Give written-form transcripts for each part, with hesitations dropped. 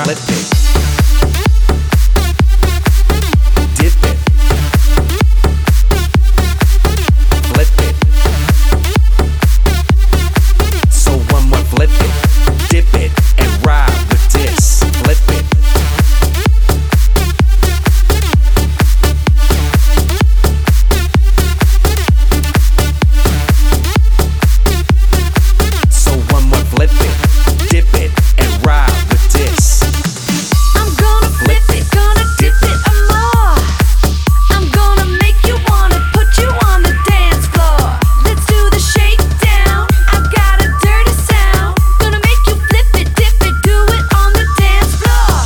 flip it. Dip it. Flip it. So one more flip it. Dip it and ride with this. Flip it. So one more flip it. Dip it and ride with this. I'm gonna flip it, gonna dip it more. I'm gonna make you wanna put you on the dance floor. Let's do the shakedown. I've got a dirty sound. Gonna make you flip it, dip it, do it on the dance floor.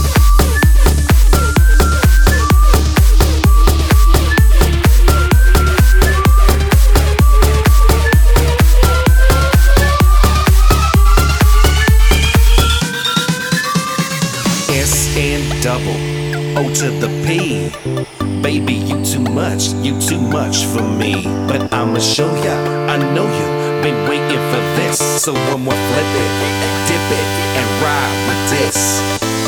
S and double O to the P. Baby, you too much for me. But I'ma show ya, I know you been waiting for this. So one more flip it, dip it, and ride with this.